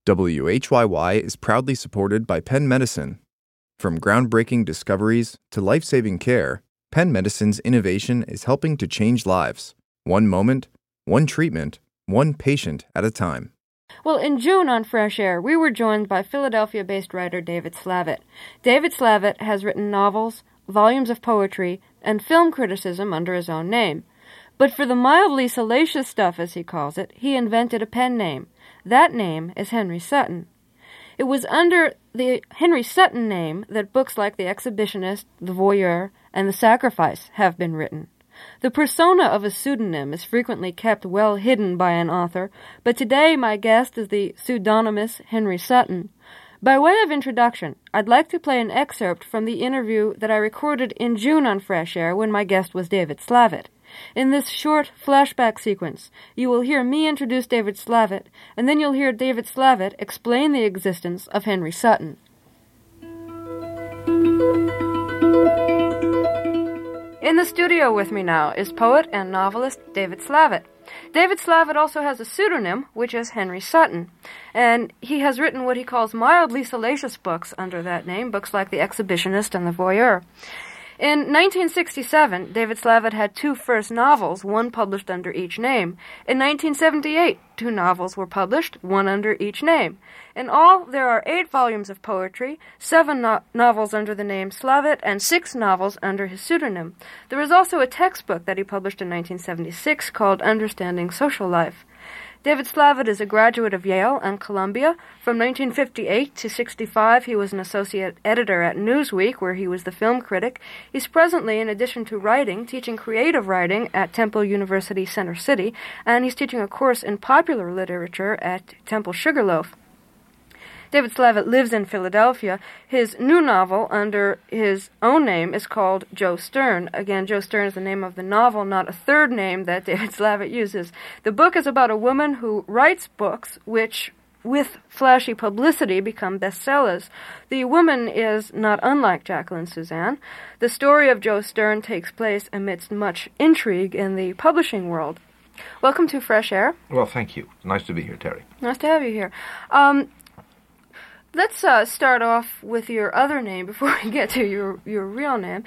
WHYY is proudly supported by Penn Medicine. From groundbreaking discoveries to life-saving care, Penn Medicine's innovation is helping to change lives. One moment, one treatment, one patient at a time. Well, in June on Fresh Air, we were joined by Philadelphia-based writer David Slavitt. David Slavitt has written novels, volumes of poetry, and film criticism under his own name. But for the mildly salacious stuff, as he calls it, he invented a pen name. That name is Henry Sutton. It was under the Henry Sutton name that books like The Exhibitionist, The Voyeur, and The Sacrifice have been written. The persona of a pseudonym is frequently kept well hidden by an author, but today my guest is the pseudonymous Henry Sutton. By way of introduction, I'd like to play an excerpt from the interview that I recorded in June on Fresh Air when my guest was David Slavitt. In this short flashback sequence, you will hear me introduce David Slavitt, and then you'll hear David Slavitt explain the existence of Henry Sutton. In the studio with me now is poet and novelist David Slavitt. David Slavitt also has a pseudonym, which is Henry Sutton, and he has written what he calls mildly salacious books under that name, books like The Exhibitionist and The Voyeur. In 1967, David Slavitt had two first novels, one published under each name. In 1978, two novels were published, one under each name. In all, there are 8 volumes of poetry, 7 novels under the name Slavitt, and 6 novels under his pseudonym. There is also a textbook that he published in 1976 called Understanding Social Life. David Slavitt is a graduate of Yale and Columbia. From 1958 to 65, he was an associate editor at Newsweek, where he was the film critic. He's presently, in addition to writing, teaching creative writing at Temple University Center City, and he's teaching a course in popular literature at Temple Sugarloaf. David Slavitt lives in Philadelphia. His new novel under his own name is called Joe Stern. Again, Joe Stern is the name of the novel, not a third name that David Slavitt uses. The book is about a woman who writes books which, with flashy publicity, become bestsellers. The woman is not unlike Jacqueline Suzanne. The story of Joe Stern takes place amidst much intrigue in the publishing world. Welcome to Fresh Air. Well, thank you. Nice to be here, Terry. Nice to have you here. Let's start off with your other name before we get to your real name.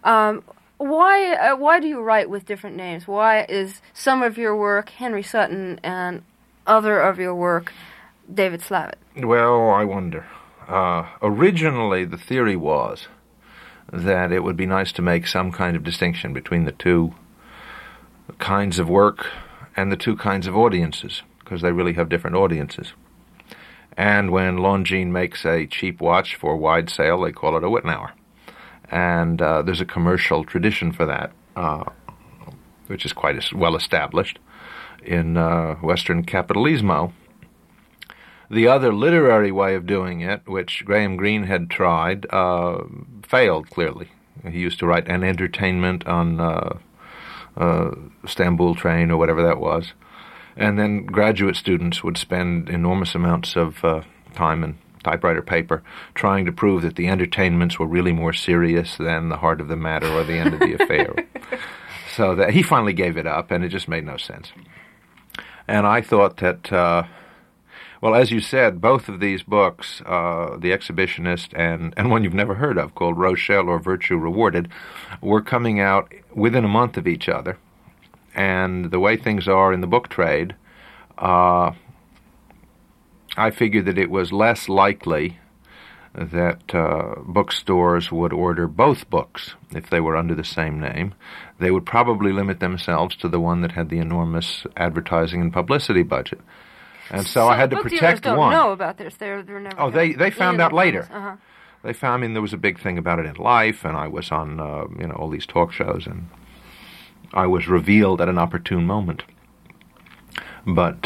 Why do you write with different names? Why is some of your work Henry Sutton and other of your work David Slavitt? Well, I wonder. Originally, the theory was that it would be nice to make some kind of distinction between the two kinds of work and the two kinds of audiences, because they really have different audiences. And when Longines makes a cheap watch for wide sale, they call it a Wittenauer. And there's a commercial tradition for that, which is quite well established in Western capitalismo. The other literary way of doing it, which Graham Greene had tried, failed clearly. He used to write An Entertainment on Istanbul Train or whatever that was. And then graduate students would spend enormous amounts of time and typewriter paper trying to prove that the entertainments were really more serious than the heart of the matter or the end of the affair. So that he finally gave it up, and it just made no sense. And I thought that, well, as you said, both of these books, The Exhibitionist and one you've never heard of called Rochelle or Virtue Rewarded, were coming out within a month of each other. And the way things are in the book trade, I figured that it was less likely that bookstores would order both books if they were under the same name. They would probably limit themselves to the one that had the enormous advertising and publicity budget. And so I had to protect one. Book dealers don't know about this. They're never. Oh, they found out later. Uh-huh. They found. I mean, there was a big thing about it in Life, and I was on all these talk shows, and I was revealed at an opportune moment. But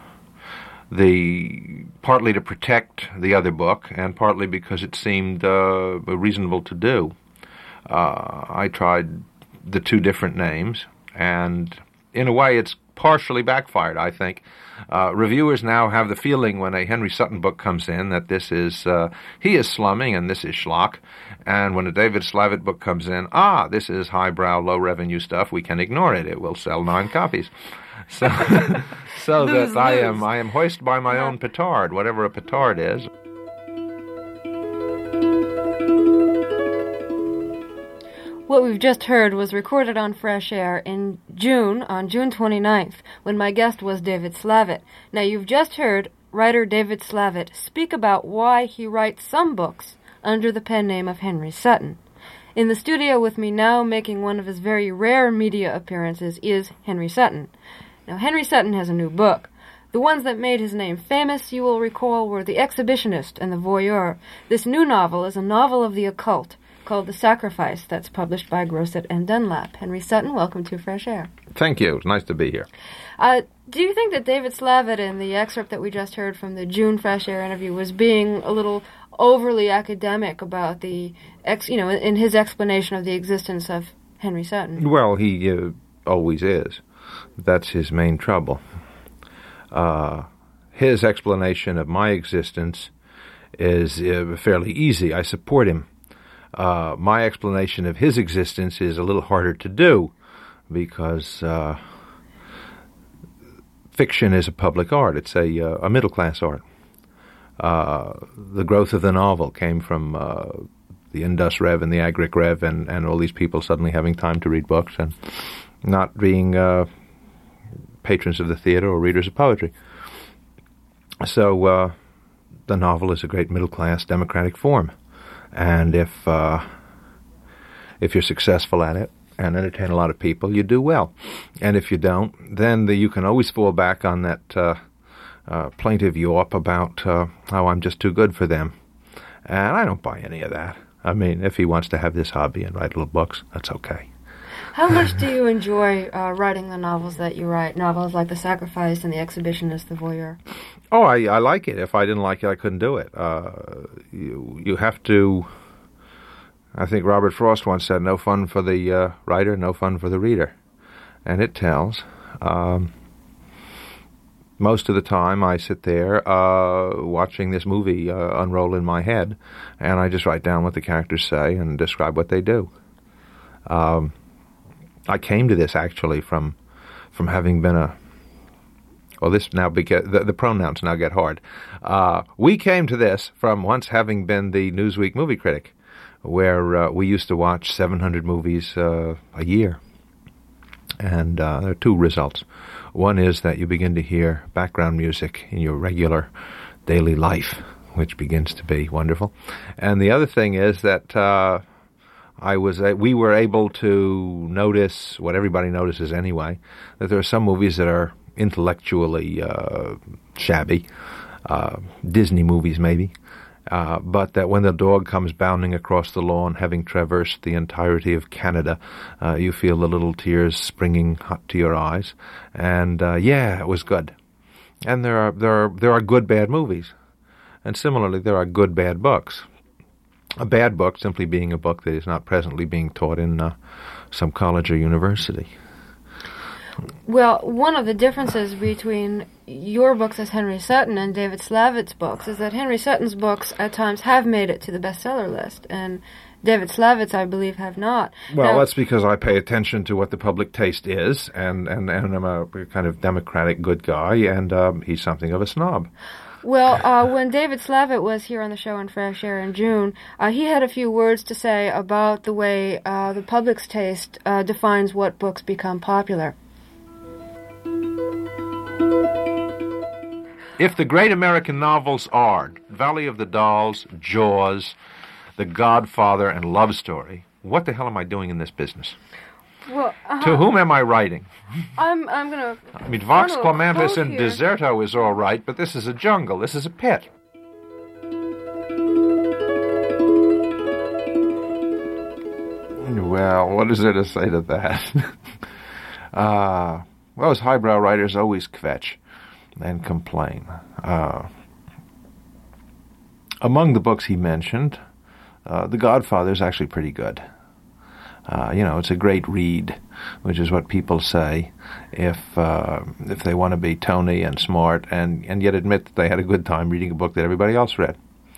partly to protect the other book, and partly because it seemed reasonable to do, I tried the two different names, and in a way it's partially backfired, I think. Reviewers now have the feeling when a Henry Sutton book comes in that this is, he is slumming and this is schlock. And when a David Slavitt book comes in, this is highbrow, low-revenue stuff, we can ignore it. It will sell 9 copies. so so Lose, that I lose. am hoisted by my own petard, whatever a petard is. What we've just heard was recorded on Fresh Air in June, on June 29th, when my guest was David Slavitt. Now, you've just heard writer David Slavitt speak about why he writes some books under the pen name of Henry Sutton. In the studio with me now, making one of his very rare media appearances, is Henry Sutton. Now, Henry Sutton has a new book. The ones that made his name famous, you will recall, were The Exhibitionist and The Voyeur. This new novel is a novel of the occult, called The Sacrifice, that's published by Grosset and Dunlap. Henry Sutton, welcome to Fresh Air. Thank you. It's nice to be here. Do you think that David Slavitt, in the excerpt that we just heard from the June Fresh Air interview, was being a little overly academic about the, in his explanation of the existence of Henry Sutton? Well, he always is. That's his main trouble. His explanation of my existence is fairly easy. I support him. My explanation of his existence is a little harder to do because fiction is a public art. It's a middle-class art. The growth of the novel came from the Indus Rev and the Agric Rev and all these people suddenly having time to read books and not being patrons of the theater or readers of poetry. So the novel is a great middle-class democratic form. And if you're successful at it and entertain a lot of people, you do well. And if you don't, then you can always fall back on that plaintive yawp about how I'm just too good for them. And I don't buy any of that. I mean, if he wants to have this hobby and write little books, that's okay. How much do you enjoy writing the novels that you write, novels like The Sacrifice and The Exhibitionist, The Voyeur? Oh, I like it. If I didn't like it, I couldn't do it. You have to... I think Robert Frost once said, no fun for the writer, no fun for the reader. And it tells. Most of the time I sit there watching this movie unroll in my head, and I just write down what the characters say and describe what they do. I came to this actually from having been a... Well, this now the pronouns now get hard. We came to this from once having been the Newsweek movie critic, where we used to watch 700 movies a year. And there are two results. One is that you begin to hear background music in your regular daily life, which begins to be wonderful. And the other thing is that we were able to notice what everybody notices anyway, that there are some movies that are intellectually shabby, Disney movies maybe, but that when the dog comes bounding across the lawn, having traversed the entirety of Canada, you feel the little tears springing hot to your eyes, and it was good. And there are good bad movies, and similarly there are good bad books. A bad book simply being a book that is not presently being taught in some college or university. Well, one of the differences between your books as Henry Sutton and David Slavitt's books is that Henry Sutton's books at times have made it to the bestseller list, and David Slavitt's, I believe, have not. Well, that's because I pay attention to what the public taste is, and I'm a kind of democratic good guy, and he's something of a snob. Well, when David Slavitt was here on the show on Fresh Air in June, he had a few words to say about the way the public's taste defines what books become popular. If the great American novels are Valley of the Dolls, Jaws, The Godfather, and Love Story, what the hell am I doing in this business? Well, to whom am I writing? I'm gonna... I mean, Vox Clementis and Deserto is all right, but this is a jungle. This is a pit. Well, what is there to say to that? Those highbrow writers always kvetch and complain. Among the books he mentioned, The Godfather is actually pretty good. It's a great read, which is what people say if they want to be Tony and smart and yet admit that they had a good time reading a book that everybody else read.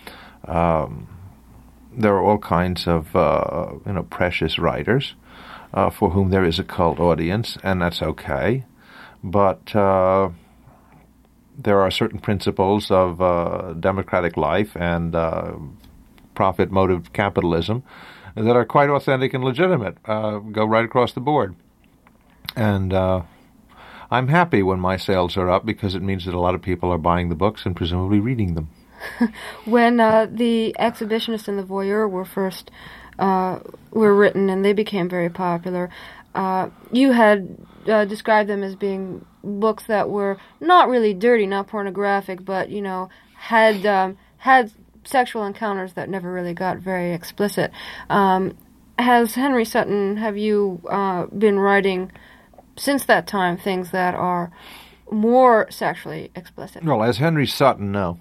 There are all kinds of precious writers for whom there is a cult audience, and that's okay. but there are certain principles of democratic life and profit motive capitalism that are quite authentic and legitimate, go right across the board. And I'm happy when my sales are up because it means that a lot of people are buying the books and presumably reading them. When the Exhibitionist and the Voyeur were first were written and they became very popular, you had described them as being books that were not really dirty, not pornographic, but, you know, had sexual encounters that never really got very explicit. Has Henry Sutton, have you been writing since that time things that are more sexually explicit? Well, as Henry Sutton, no.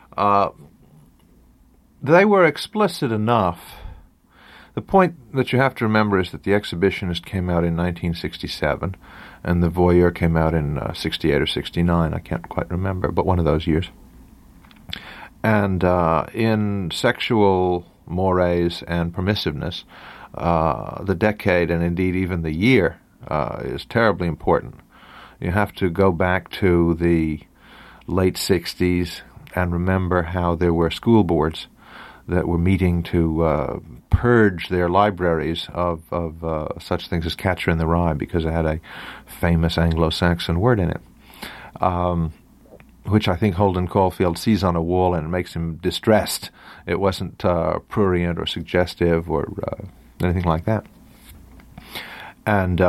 They were explicit enough. The point that you have to remember is that The Exhibitionist came out in 1967, and The Voyeur came out in 68 or 69. I can't quite remember, but one of those years. And in sexual mores and permissiveness, the decade and indeed even the year is terribly important. You have to go back to the late 60s and remember how there were school boards that were meeting to purge their libraries of such things as Catcher in the Rye because it had a famous Anglo-Saxon word in it, which I think Holden Caulfield sees on a wall and it makes him distressed. It wasn't prurient or suggestive or anything like that. And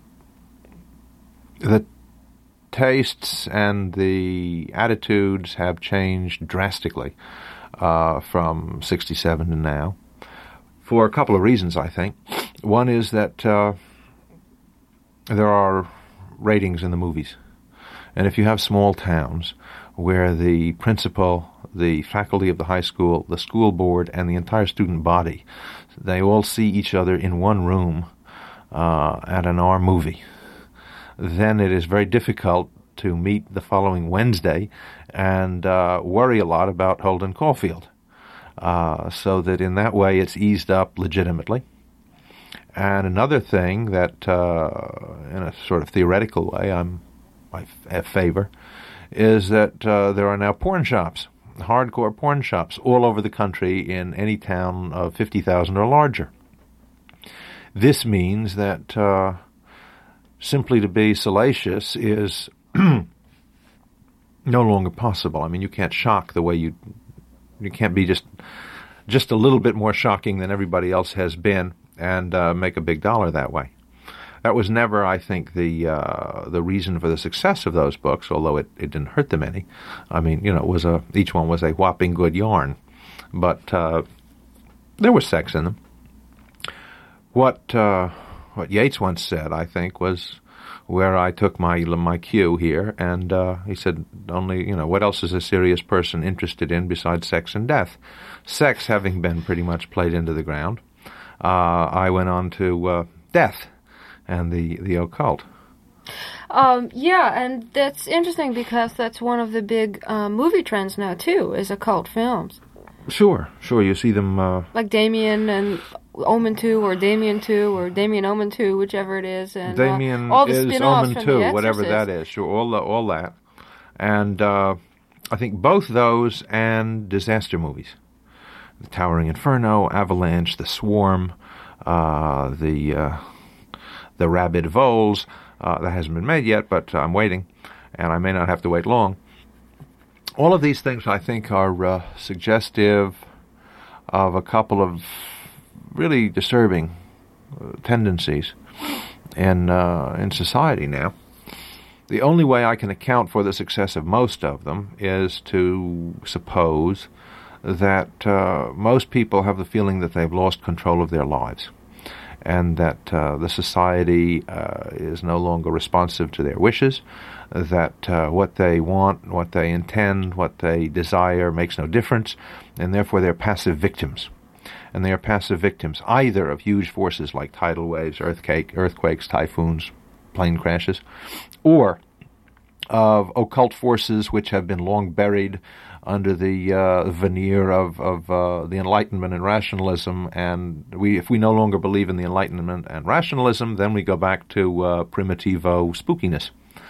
the tastes and the attitudes have changed drastically from 67 to now, for a couple of reasons, I think. One is that there are ratings in the movies. And if you have small towns where the principal, the faculty of the high school, the school board, and the entire student body, they all see each other in one room at an R movie, then it is very difficult to meet the following Wednesday and worry a lot about Holden Caulfield. So that in that way it's eased up legitimately. And another thing that, in a sort of theoretical way, I favor, is that there are now porn shops, hardcore porn shops, all over the country in any town of 50,000 or larger. This means that simply to be salacious is no longer possible. I mean, you can't shock the way you can't be just a little bit more shocking than everybody else has been and make a big dollar that way. That was never, I think, the reason for the success of those books, although it didn't hurt them any. I mean, you know, each one was a whopping good yarn, but there was sex in them. What Yeats once said, I think, was where I took my cue here, and he said, only, you know, what else is a serious person interested in besides sex and death? Sex having been pretty much played into the ground, I went on to death and the occult. Yeah, and that's interesting because that's one of the big movie trends now, too, is occult films. Sure, you see them... like Damien and Omen 2, or Damien 2, or Damien Omen 2, whichever it is. And Damien all the is spin-offs Omen from 2, The whatever Exorcist. that is. Sure, all that. And I think both those and disaster movies. The Towering Inferno, Avalanche, The Swarm, the Rabid Voles. That hasn't been made yet, but I'm waiting, and I may not have to wait long. All of these things, I think, are suggestive of a couple of really disturbing tendencies in society now. The only way I can account for the success of most of them is to suppose that most people have the feeling that they've lost control of their lives, and that the society is no longer responsive to their wishes, that what they want, what they intend, what they desire makes no difference, and therefore they're passive victims. And they are passive victims either of huge forces like tidal waves, earthquakes, typhoons, plane crashes, or of occult forces which have been long buried under the veneer of the Enlightenment and rationalism. And if we no longer believe in the Enlightenment and rationalism, then we go back to primitivo spookiness.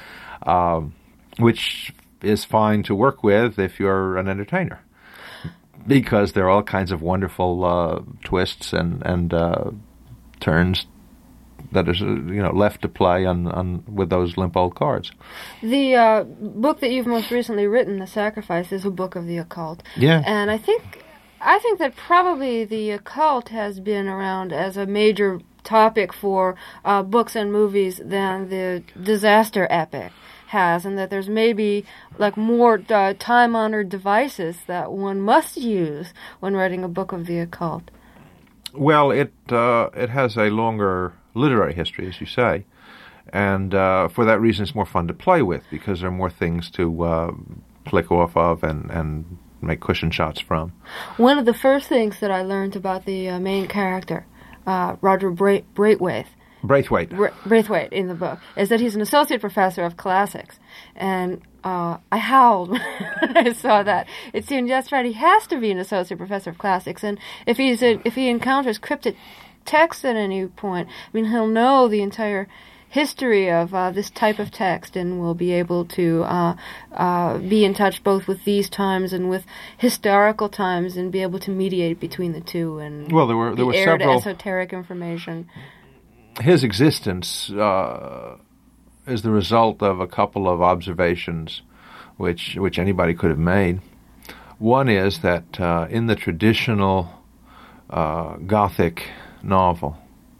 which is fine to work with if you're an entertainer, because there are all kinds of wonderful twists and turns that is left to play on with those limp old cards. The book that you've most recently written, The Sacrifice, is a book of the occult. Yeah. And I think that probably the occult has been around as a major topic for books and movies than the disaster epic has, and that there's maybe like more time-honored devices that one must use when writing a book of the occult. Well, it has a longer literary history, as you say, and for that reason it's more fun to play with, because there are more things to click off of and make cushion shots from. One of the first things that I learned about the main character, Roger Braithwaite in the book, is that he's an associate professor of classics. And I howled when I saw that. It seemed just right. He has to be an associate professor of classics. And if he encounters cryptic text at any point, I mean, he'll know the entire history of this type of text, and will be able to be in touch both with these times and with historical times, and be able to mediate between the two. And well, there were several several esoteric information. His existence is the result of a couple of observations which anybody could have made. One is that in the traditional Gothic novel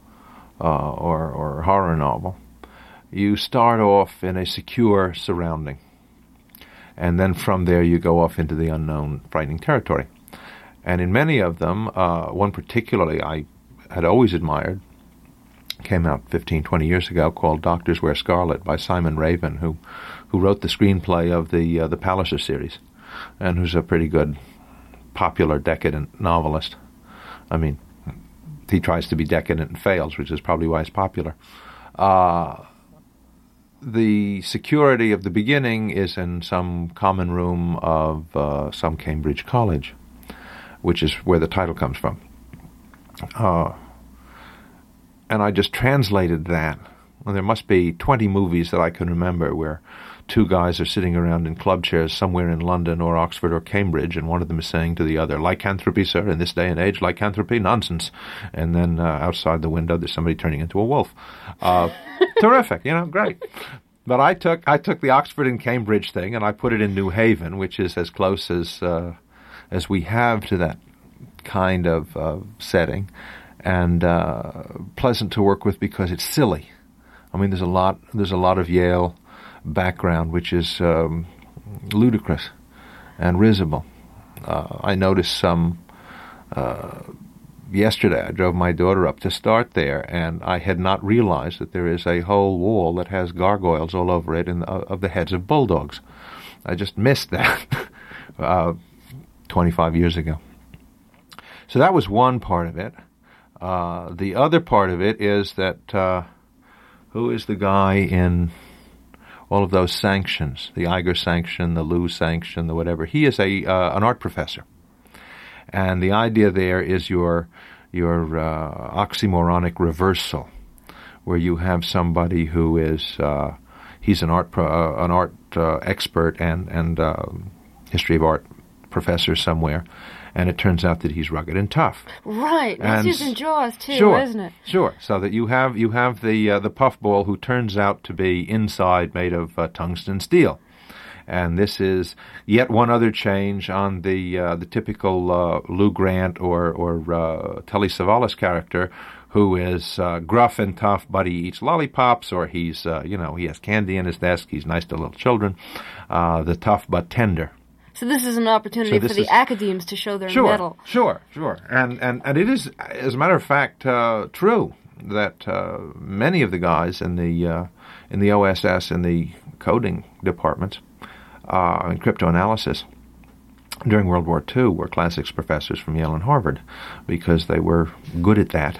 or horror novel, you start off in a secure surrounding, and then from there you go off into the unknown, frightening territory. And in many of them, one particularly I had always admired, came out 15, 20 years ago, called Doctors Wear Scarlet by Simon Raven, who wrote the screenplay of the Palliser series, and who's a pretty good, popular, decadent novelist. I mean, he tries to be decadent and fails, which is probably why he's popular. The security of the beginning is in some common room of some Cambridge college, which is where the title comes from. And I just translated that. Well, there must be 20 movies that I can remember where two guys are sitting around in club chairs somewhere in London or Oxford or Cambridge, and one of them is saying to the other, "Lycanthropy, sir, in this day and age, lycanthropy, nonsense." And then outside the window, there's somebody turning into a wolf. Terrific, great. But I took the Oxford and Cambridge thing, and I put it in New Haven, which is as close as we have to that kind of setting, and pleasant to work with because it's silly. I mean, there's a lot of Yale background, which is ludicrous and risible. I noticed some yesterday. I drove my daughter up to start there, and I had not realized that there is a whole wall that has gargoyles all over it of the heads of bulldogs. I just missed that 25 years ago. So that was one part of it. The other part of it is that who is the guy in all of those sanctions, the Iger sanction, the Lou sanction, the whatever? He is an art professor. And the idea there is your oxymoronic reversal, where you have somebody who is he's an art expert and history of art professor somewhere, and it turns out that he's rugged and tough. Right, that's using Jaws too, sure, isn't it? Sure. So that you have the puffball who turns out to be inside made of tungsten steel. And this is yet one other change on the typical Lou Grant or Telly Savalas character, who is gruff and tough, but he eats lollipops, or he's he has candy in his desk. He's nice to little children. The tough but tender. So this is an opportunity for the academes to show their mettle. Sure. And it is, as a matter of fact, true that many of the guys in the OSS and the coding departments in cryptoanalysis during World War II were classics professors from Yale and Harvard, because they were good at that.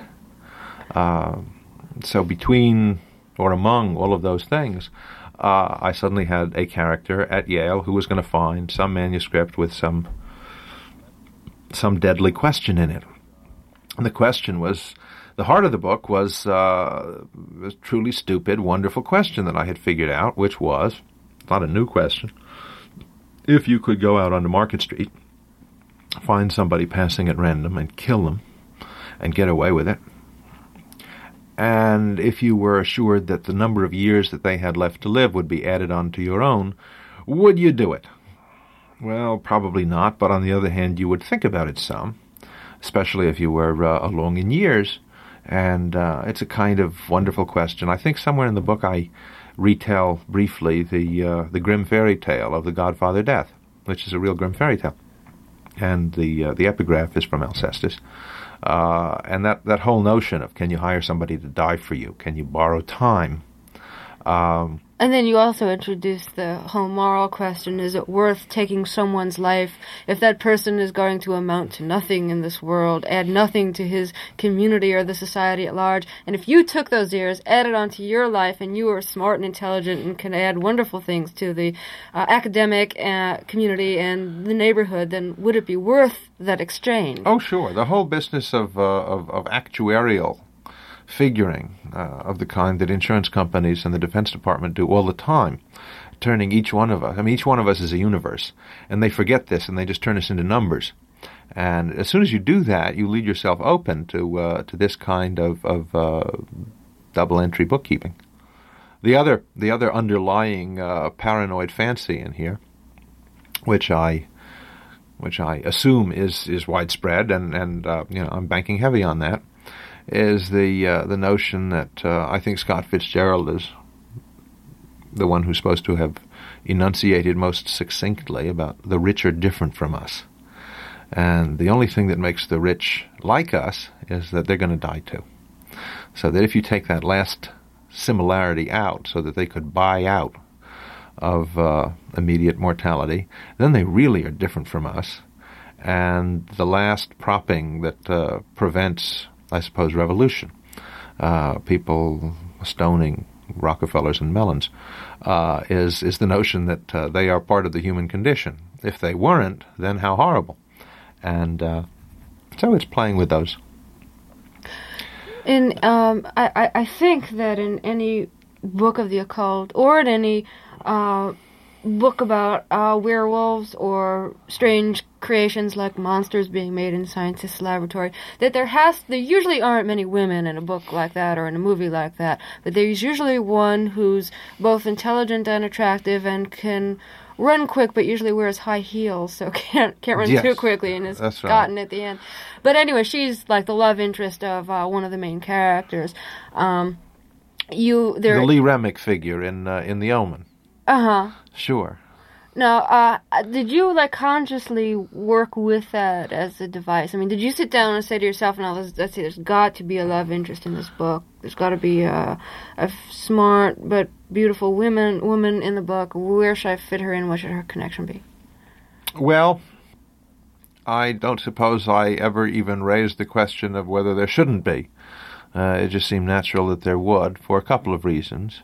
So between or among all of those things, I suddenly had a character at Yale who was going to find some manuscript with some deadly question in it. And the question was, the heart of the book was a truly stupid, wonderful question that I had figured out, which was, not a new question. If you could go out onto Market Street, find somebody passing at random and kill them and get away with it, and if you were assured that the number of years that they had left to live would be added on to your own, would you do it? Well, probably not, but on the other hand, you would think about it some, especially if you were along in years, and it's a kind of wonderful question. I think somewhere in the book I retell briefly the grim fairy tale of the Godfather Death, which is a real grim fairy tale, and the epigraph is from Alcestis. And that whole notion of, can you hire somebody to die for you? Can you borrow time? And then you also introduce the whole moral question, is it worth taking someone's life if that person is going to amount to nothing in this world, add nothing to his community or the society at large? And if you took those years, added onto your life, and you were smart and intelligent and can add wonderful things to the academic community and the neighborhood, then would it be worth that exchange? Oh, sure. The whole business of actuarial figuring of the kind that insurance companies and the Defense Department do all the time, turning each one of us, each one of us is a universe, and they forget this and they just turn us into numbers. And as soon as you do that, you leave yourself open to this kind of double entry bookkeeping. The other underlying paranoid fancy in here, which I assume is widespread, and I'm banking heavy on that, is the notion that I think Scott Fitzgerald is the one who's supposed to have enunciated most succinctly about the rich are different from us. And the only thing that makes the rich like us is that they're going to die too. So that if you take that last similarity out so that they could buy out of immediate mortality, then they really are different from us. And the last propping that prevents, I suppose, revolution, people stoning Rockefellers and Mellons, is the notion that they are part of the human condition. If they weren't, then how horrible. And so it's playing with those. And I think that in any book of the occult, or in any book about werewolves or strange creations like monsters being made in scientists' laboratory, that there usually aren't many women in a book like that or in a movie like that, but there's usually one who's both intelligent and attractive and can run quick, but usually wears high heels, so can't run too quickly and is forgotten at the end. But anyway, she's like the love interest of one of the main characters. The Lee Remick figure in The Omen. Sure. Now, did you consciously work with that as a device? I mean, did you sit down and say to yourself, "No, let's see, there's got to be a love interest in this book. There's got to be a smart but beautiful woman in the book. Where should I fit her in? What should her connection be?" Well, I don't suppose I ever even raised the question of whether there shouldn't be. It just seemed natural that there would, for a couple of reasons.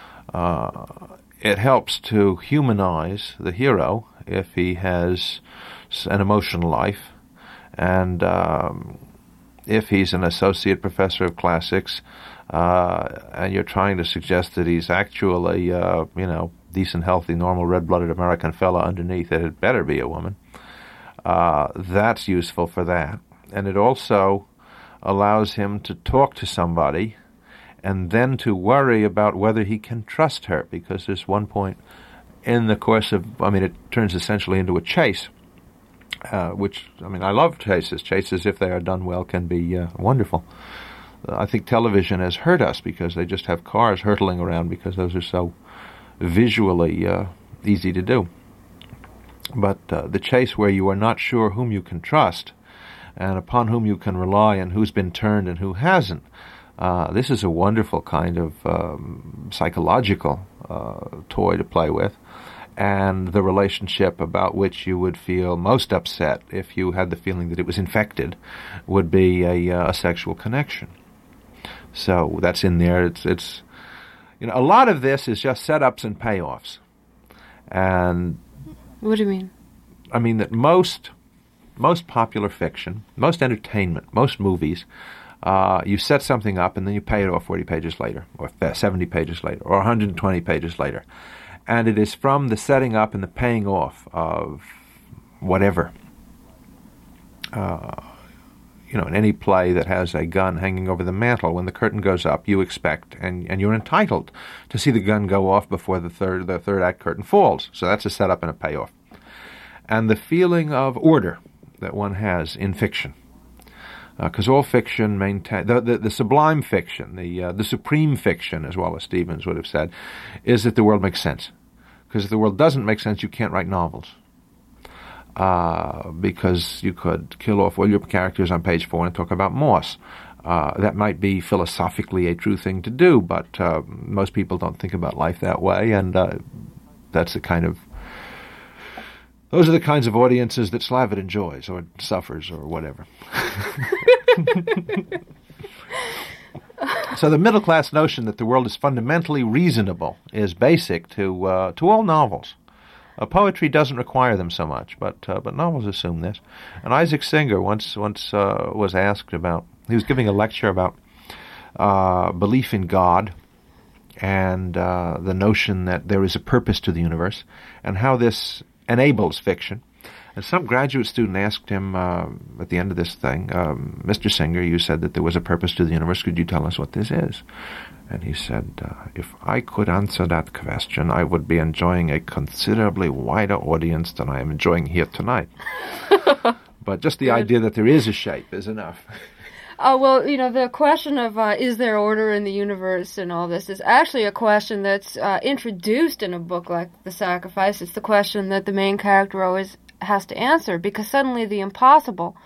It helps to humanize the hero if he has an emotional life, and if he's an associate professor of classics, and you're trying to suggest that he's actually, decent, healthy, normal, red-blooded American fella underneath, it had better be a woman. That's useful for that. And it also allows him to talk to somebody and then to worry about whether he can trust her, because there's one point in the course of, it turns essentially into a chase, which, I love chases. Chases, if they are done well, can be wonderful. I think television has hurt us because they just have cars hurtling around because those are so visually easy to do. But the chase where you are not sure whom you can trust and upon whom you can rely and who's been turned and who hasn't, this is a wonderful kind of psychological toy to play with, and the relationship about which you would feel most upset if you had the feeling that it was infected would be a sexual connection. So that's in there. It's a lot of this is just setups and payoffs. And what do you mean? I mean that most popular fiction, most entertainment, most movies, you set something up and then you pay it off 40 pages later, or 70 pages later, or 120 pages later. And it is from the setting up and the paying off of whatever. In any play that has a gun hanging over the mantel, when the curtain goes up, you expect, and you're entitled to see the gun go off before the third act curtain falls. So that's a setup and a payoff. And the feeling of order that one has in fiction. Because all fiction maintain the sublime fiction, the supreme fiction, as Wallace Stevens would have said, is that the world makes sense. Because if the world doesn't make sense, you can't write novels. Because you could kill off all your characters on page 4 and talk about moss. That might be philosophically a true thing to do, but most people don't think about life that way, and those are the kinds of audiences that Slavitt enjoys or suffers or whatever. So the middle-class notion that the world is fundamentally reasonable is basic to all novels. Poetry doesn't require them so much, but novels assume this. And Isaac Singer once was asked about, he was giving a lecture about belief in God and the notion that there is a purpose to the universe and how this enables fiction. And some graduate student asked him at the end of this thing, Mr. Singer, you said that there was a purpose to the universe. Could you tell us what this is? And he said, if I could answer that question, I would be enjoying a considerably wider audience than I am enjoying here tonight. But just the idea that there is a shape is enough. Well, the question of is there order in the universe and all this is actually a question that's introduced in a book like The Sacrifice. It's the question that the main character always has to answer, because suddenly the impossible,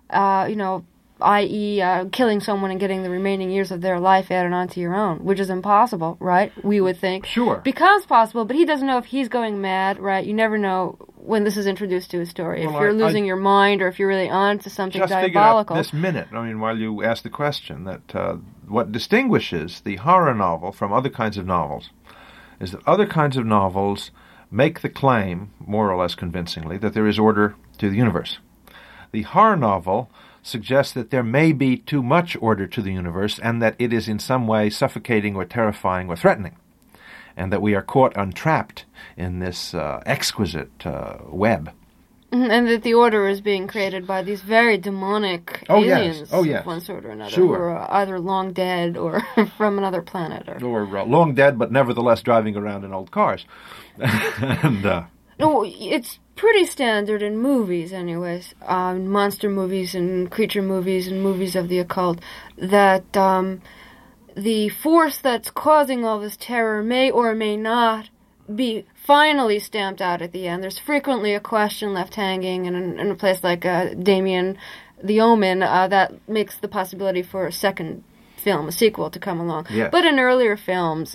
i.e. Killing someone and getting the remaining years of their life added onto your own, which is impossible, right? We would think. Sure. Becomes possible, but he doesn't know if he's going mad, right? You never know when this is introduced to a story. Well, if you're losing your mind or if you're really on to something diabolical. Just figured out this minute, while you asked the question, that what distinguishes the horror novel from other kinds of novels is that other kinds of novels make the claim, more or less convincingly, that there is order to the universe. The horror novel suggests that there may be too much order to the universe and that it is in some way suffocating or terrifying or threatening, and that we are caught entrapped in this exquisite web. And that the order is being created by these very demonic aliens of one sort or another, who are either long dead or from another planet. Or long dead, but nevertheless driving around in old cars. No, it's pretty standard in movies anyways, monster movies and creature movies and movies of the occult, that the force that's causing all this terror may or may not be finally stamped out at the end. There's frequently a question left hanging, and in a place like Damien, The Omen, that makes the possibility for a second film, a sequel, to come along. Yes. But in earlier films,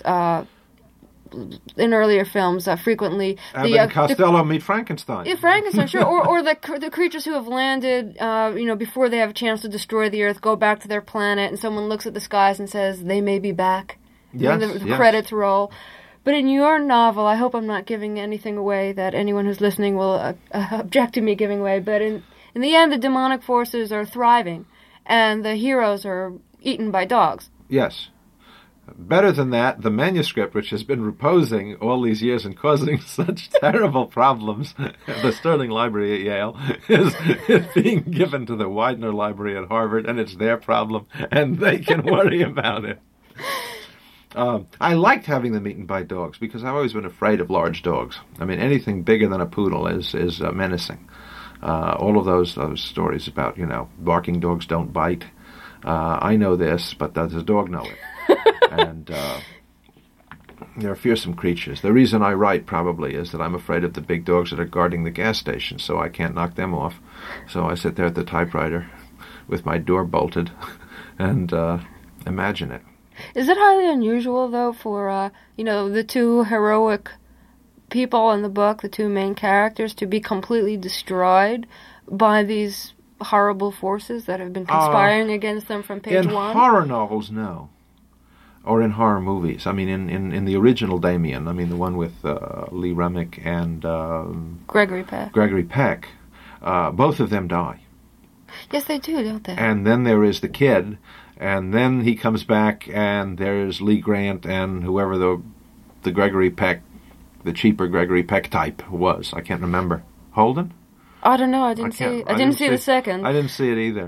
frequently Abbott and Costello meet Frankenstein. Yeah, Frankenstein, sure. Or the creatures who have landed, before they have a chance to destroy the Earth, go back to their planet, and someone looks at the skies and says, they may be back. Yes, and the credits roll. But in your novel, I hope I'm not giving anything away that anyone who's listening will object to me giving away, but in the end, the demonic forces are thriving, and the heroes are eaten by dogs. Yes. Better than that, the manuscript, which has been reposing all these years and causing such terrible problems at the Sterling Library at Yale, is being given to the Widener Library at Harvard, and it's their problem, and they can worry about it. I liked having them eaten by dogs because I've always been afraid of large dogs. I mean, anything bigger than a poodle is menacing. All of those stories about, barking dogs don't bite. I know this, but does the dog know it? And they're fearsome creatures. The reason I write probably is that I'm afraid of the big dogs that are guarding the gas station, so I can't knock them off. So I sit there at the typewriter with my door bolted and imagine it. Is it highly unusual, though, for, the two heroic people in the book, the two main characters, to be completely destroyed by these horrible forces that have been conspiring against them from page one? In horror novels, no. Or in horror movies. I mean, in the original Damien, the one with Lee Remick and Gregory Peck, both of them die. Yes, they do, don't they? And then there is the kid, and then he comes back, and there's Lee Grant and whoever the Gregory Peck the cheaper Gregory Peck type was. I can't remember. Holden? I don't know. I didn't see the second. I didn't see it either.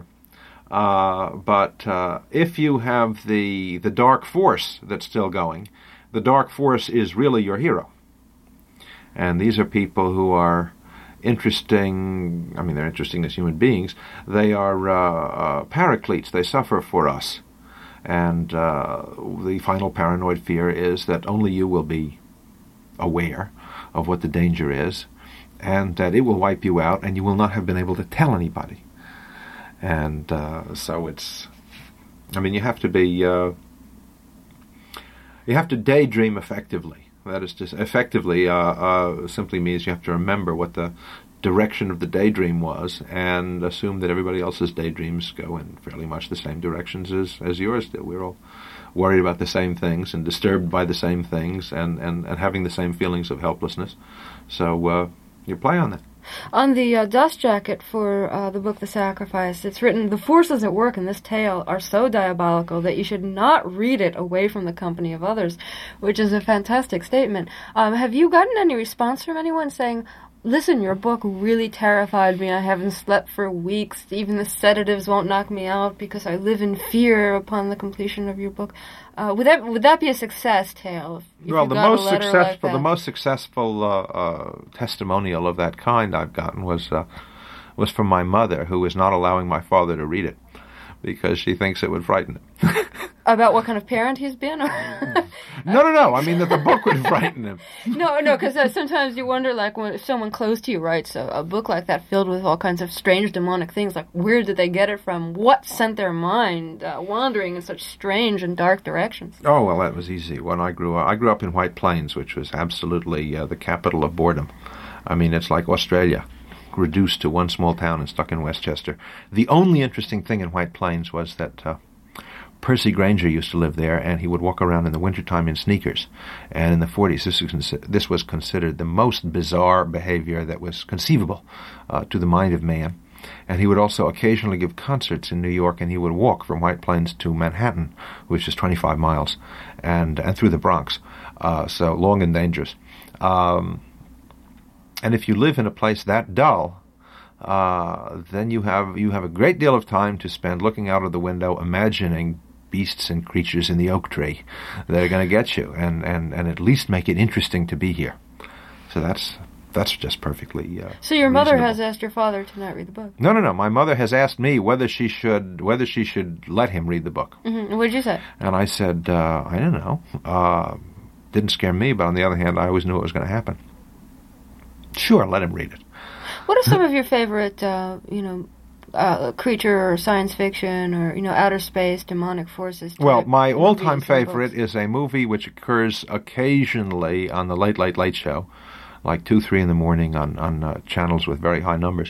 But if you have the Dark Force that's still going, the Dark Force is really your hero. And these are people who are interesting. I mean, they're interesting as human beings. They are paracletes. They suffer for us. And the final paranoid fear is that only you will be aware of what the danger is, and that it will wipe you out, and you will not have been able to tell anybody. And so it's, I mean, you have to be, you have to daydream effectively. That is just, effectively simply means you have to remember what the direction of the daydream was, and assume that everybody else's daydreams go in fairly much the same directions as yours do. We're all worried about the same things and disturbed by the same things and having the same feelings of helplessness. So you play on that. On the dust jacket for the book The Sacrifice, it's written, "The forces at work in this tale are so diabolical that you should not read it away from the company of others," which is a fantastic statement. Have you gotten any response from anyone saying, "Listen, your book really terrified me. I haven't slept for weeks. Even the sedatives won't knock me out because I live in fear upon the completion of your book"? Would that be a success tale? Well, the most successful testimonial of that kind I've gotten was from my mother, who is not allowing my father to read it because she thinks it would frighten him. About what kind of parent he's been? No. I mean that the book would frighten him. No, because sometimes you wonder, like, if someone close to you writes a book like that filled with all kinds of strange demonic things, like, where did they get it from? What sent their mind wandering in such strange and dark directions? Oh, well, that was easy. When I grew up in White Plains, which was absolutely the capital of boredom. I mean, it's like Australia, reduced to one small town and stuck in Westchester. The only interesting thing in White Plains was that Percy Granger used to live there, and he would walk around in the wintertime in sneakers. And in the 40s, this was considered the most bizarre behavior that was conceivable to the mind of man. And he would also occasionally give concerts in New York, and he would walk from White Plains to Manhattan, which is 25 miles, and through the Bronx. So long and dangerous. And if you live in a place that dull, then you have a great deal of time to spend looking out of the window, imagining beasts and creatures in the oak tree that are going to get you, and at least make it interesting to be here. So that's just perfectly. So your mother reasonable. has asked your father to not read the book. No. My mother has asked me whether she should let him read the book. Mm-hmm. What did you say? And I said, I don't know. Didn't scare me, but on the other hand, I always knew it was going to happen. Sure, let him read it. What are some of your favorite, creature or science fiction or, outer space, demonic forces? Well, my all-time favorite is a movie which occurs occasionally on the Late Late Late Show, like 2, 3 in the morning on channels with very high numbers,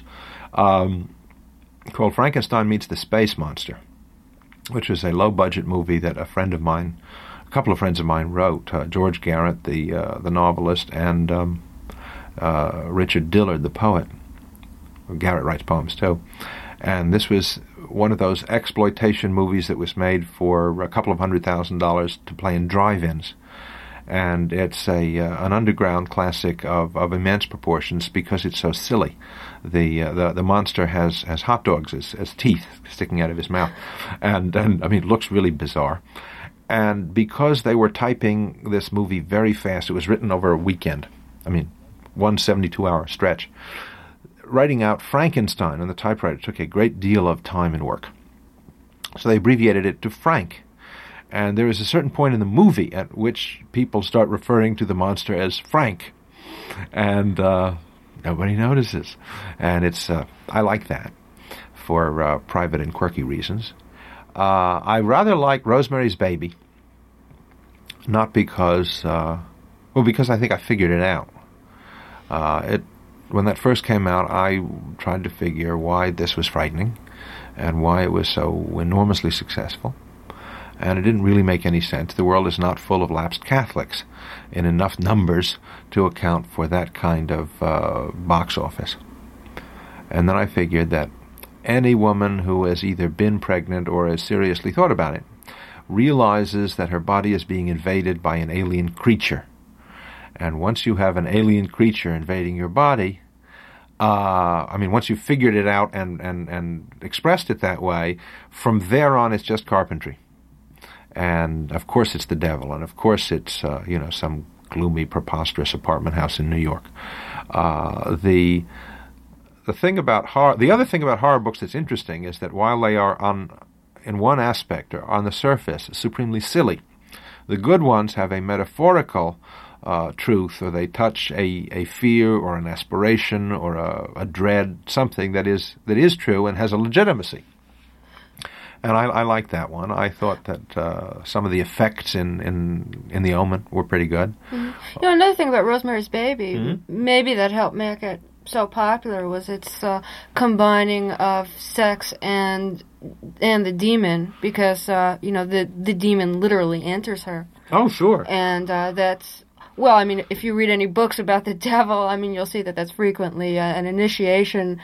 called Frankenstein Meets the Space Monster, which is a low-budget movie that a couple of friends of mine wrote, George Garrett, the novelist, and Richard Dillard, the poet. Garrett writes poems too. And this was one of those exploitation movies that was made for a couple of $100,000 to play in drive-ins. And it's an underground classic of immense proportions because it's so silly. The monster has hot dogs as teeth sticking out of his mouth. And I mean, it looks really bizarre. And because they were typing this movie very fast, it was written over a weekend. I mean, one 72-hour stretch. Writing out Frankenstein on the typewriter took a great deal of time and work. So they abbreviated it to Frank. And there is a certain point in the movie at which people start referring to the monster as Frank. And nobody notices. And it's I like that for private and quirky reasons. I rather like Rosemary's Baby. Not because, because I think I figured it out. When that first came out, I tried to figure why this was frightening and why it was so enormously successful. And it didn't really make any sense. The world is not full of lapsed Catholics in enough numbers to account for that kind of box office. And then I figured that any woman who has either been pregnant or has seriously thought about it realizes that her body is being invaded by an alien creature. And once you have an alien creature invading your body, once you've figured it out and expressed it that way, from there on it's just carpentry. And of course it's the devil, and of course it's some gloomy, preposterous apartment house in New York. The other thing about horror books that's interesting is that while they are in one aspect or on the surface supremely silly, the good ones have a metaphorical truth, or they touch a fear or an aspiration or a dread, something that is true and has a legitimacy. And I like that one. I thought that some of the effects in The Omen were pretty good. Mm-hmm. Another thing about Rosemary's Baby, maybe that helped make it so popular, was its combining of sex and the demon, because the demon literally enters her. Oh, sure. And that's... Well, I mean, if you read any books about the devil, I mean, you'll see that that's frequently an initiation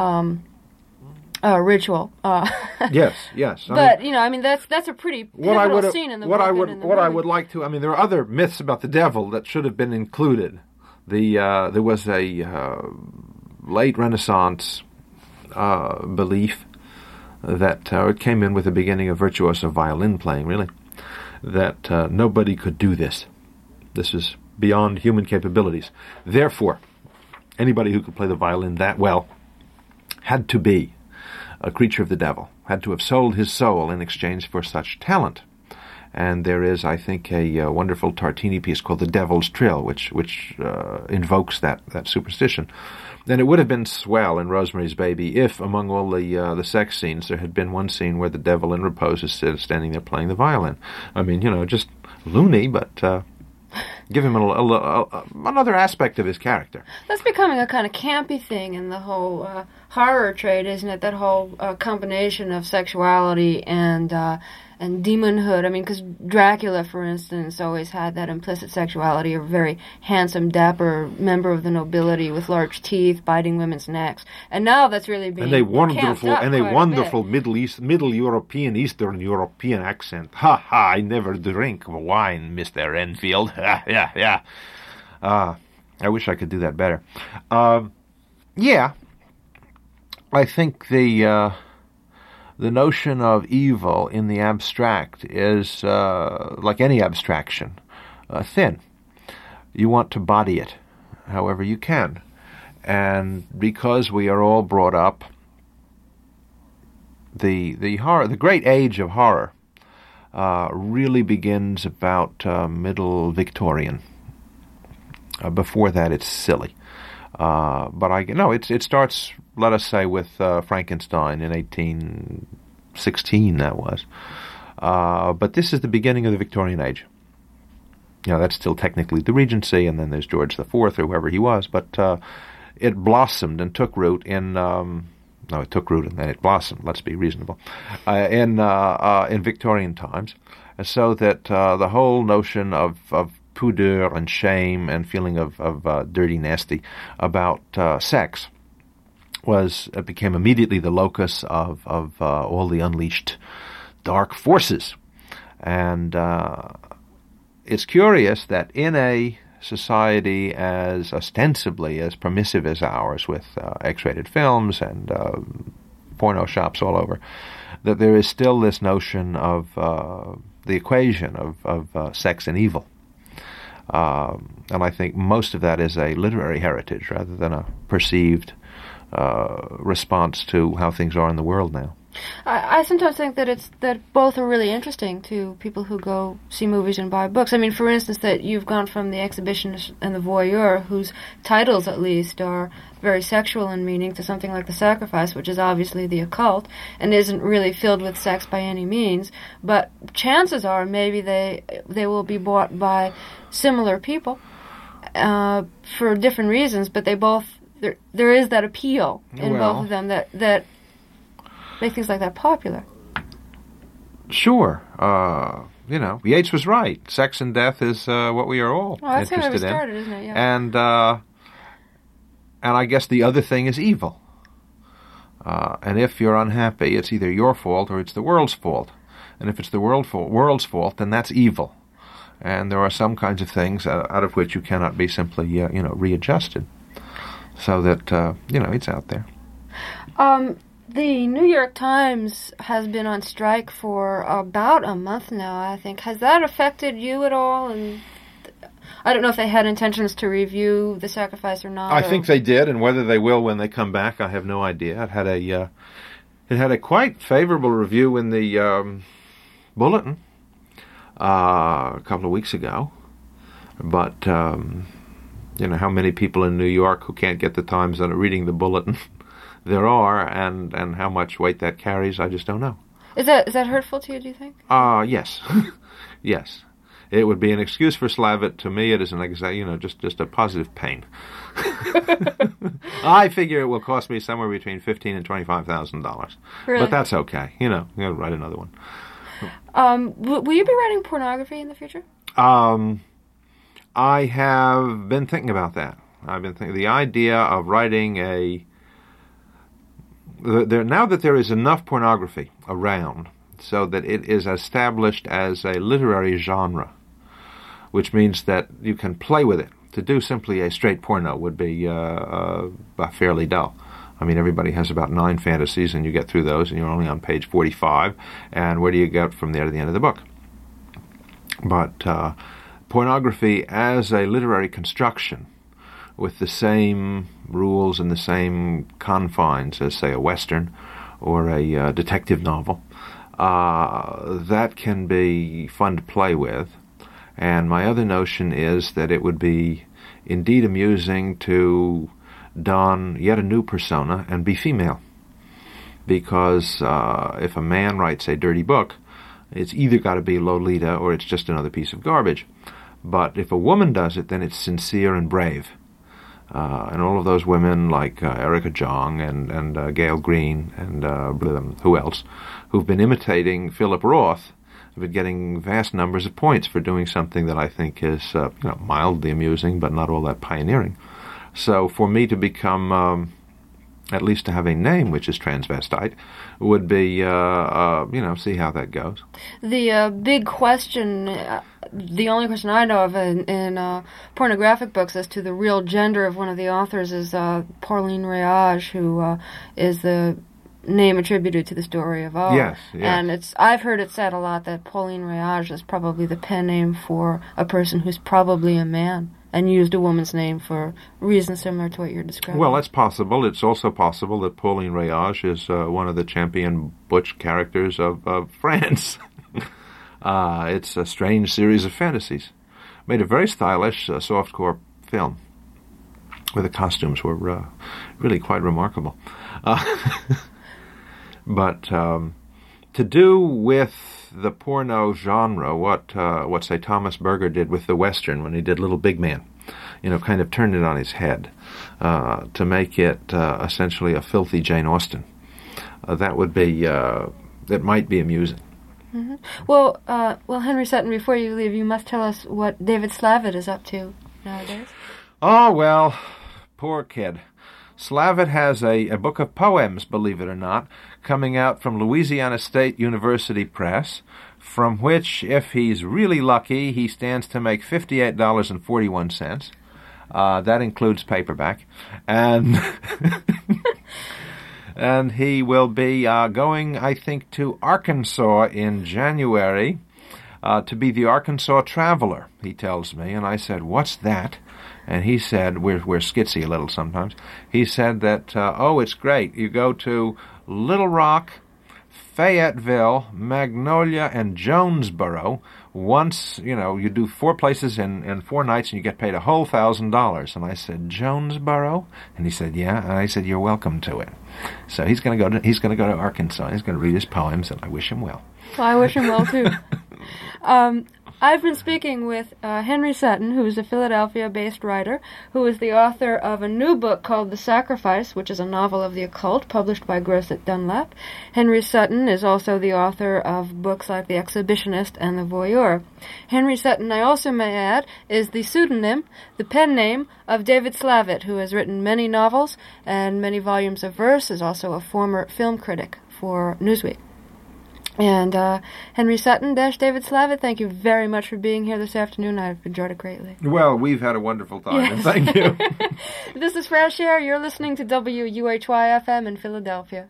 ritual. Yes. But that's a pretty pivotal scene in the book. I would like to. I mean, there are other myths about the devil that should have been included. There was a late Renaissance belief that it came in with the beginning of virtuoso violin playing, really, that nobody could do this. This is beyond human capabilities. Therefore, anybody who could play the violin that well had to be a creature of the devil, had to have sold his soul in exchange for such talent. And there is, I think, a wonderful Tartini piece called The Devil's Trill, which invokes that superstition. And it would have been swell in Rosemary's Baby if, among all the sex scenes, there had been one scene where the devil in repose is standing there playing the violin. I mean, just loony, but... give him another aspect of his character. That's becoming a kind of campy thing in the whole horror trade, isn't it? That whole combination of sexuality and demonhood. I mean, because Dracula, for instance, always had that implicit sexuality, a very handsome, dapper member of the nobility with large teeth, biting women's necks. And now that's really being wonderful Middle European, Eastern European accent. Ha ha! I never drink wine, Mr. Enfield. yeah. I wish I could do that better. Yeah, I think the notion of evil in the abstract is, like any abstraction, thin. You want to body it however you can. And because we are all brought up, the great age of horror really begins about middle Victorian. Before that, it's silly. It starts, let us say, with Frankenstein in 1816, that was. But this is the beginning of the Victorian age. That's still technically the Regency, and then there's George IV, or whoever he was, but it blossomed and took root in... it took root and then it blossomed, let's be reasonable, in Victorian times, so that the whole notion of pudeur and shame and feeling of dirty, nasty about sex became immediately the locus of all the unleashed dark forces. And it's curious that in a society as ostensibly as permissive as ours, with X-rated films and porno shops all over, that there is still this notion of the equation of sex and evil. And I think most of that is a literary heritage rather than a perceived response to how things are in the world now. I sometimes think that both are really interesting to people who go see movies and buy books. I mean, for instance, that you've gone from The Exhibitionist and The Voyeur, whose titles at least are very sexual in meaning, to something like The Sacrifice, which is obviously the occult and isn't really filled with sex by any means. But chances are maybe they will be bought by similar people for different reasons, but they both there is that appeal in both of them that make things like that popular. Sure. Yeats was right. Sex and death is what we are all that's interested how it in. started, isn't it? Yeah. And I guess the other thing is evil. And if you're unhappy, it's either your fault or it's the world's fault. And if it's the world's fault, then that's evil. and there are some kinds of things out of which you cannot be simply, readjusted. So that, it's out there. The New York Times has been on strike for about a month now, I think. Has that affected you at all? And I don't know if they had intentions to review The Sacrifice or not. I think they did, and whether they will when they come back, I have no idea. It had a quite favorable review in the Bulletin a couple of weeks ago. But, how many people in New York who can't get the Times are reading the Bulletin there are, and how much weight that carries, I just don't know. Is that hurtful to you, do you think? Yes. Yes. It would be an excuse for Slavitt. To me, it is just a positive pain. I figure it will cost me somewhere between $15,000 and $25,000. Really? But that's okay. You'll write another one. Will you be writing pornography in the future? I have been thinking about that. I've been thinking the idea of writing now that there is enough pornography around so that it is established as a literary genre, which means that you can play with it. To do simply a straight porno would be fairly dull. I mean, everybody has about 9 fantasies, and you get through those, and you're only on page 45, and where do you get from there to the end of the book? But pornography as a literary construction, with the same rules and the same confines as, say, a Western or a detective novel, that can be fun to play with. And my other notion is that it would be indeed amusing to don yet a new persona and be female. Because if a man writes a dirty book, it's either got to be Lolita or it's just another piece of garbage. But if a woman does it, then it's sincere and brave. And all of those women like Erica Jong and Gail Green and who else, who've been imitating Philip Roth, have been getting vast numbers of points for doing something that I think is mildly amusing but not all that pioneering. So for me to become, at least to have a name which is transvestite, would be, see how that goes. The big question, the only question I know of in pornographic books as to the real gender of one of the authors is Pauline Réage, who is the name attributed to the story of O. Yes. And I've heard it said a lot that Pauline Réage is probably the pen name for a person who's probably a man, and used a woman's name for reasons similar to what you're describing. Well, that's possible. It's also possible that Pauline Réage is one of the champion butch characters of France. It's a strange series of fantasies. Made a very stylish softcore film where the costumes were really quite remarkable. But to do with the porno genre what say Thomas Berger did with the Western when he did Little Big Man, kind of turned it on his head to make it essentially a filthy Jane Austen. That might be amusing. Mm-hmm. Well, Henry Sutton, before you leave, you must tell us what David Slavitt is up to nowadays. Oh, well, poor kid. Slavitt has a book of poems, believe it or not, coming out from Louisiana State University Press, from which, if he's really lucky, he stands to make $58.41. That includes paperback. And and he will be going, I think, to Arkansas in January to be the Arkansas Traveler, he tells me. And I said, what's that? And he said, we're skitsy a little sometimes. He said that, it's great. You go to Little Rock, Fayetteville, Magnolia, and Jonesboro. Once, you do 4 places in 4 nights, and you get paid a whole $1,000. And I said, Jonesboro? And he said, yeah. And I said, you're welcome to it. So he's going to go to Arkansas. He's going to read his poems, and I wish him well. Well, I wish him well too. I've been speaking with Henry Sutton, who is a Philadelphia-based writer, who is the author of a new book called The Sacrifice, which is a novel of the occult, published by Grosset Dunlap. Henry Sutton is also the author of books like The Exhibitionist and The Voyeur. Henry Sutton, I also may add, is the pseudonym, the pen name, of David Slavitt, who has written many novels and many volumes of verse, is also a former film critic for Newsweek. And Henry Sutton, David Slavitt, thank you very much for being here this afternoon. I've enjoyed it greatly. Well, we've had a wonderful time, Yes. and thank you. This is Fresh Air. You're listening to WUHY-FM in Philadelphia.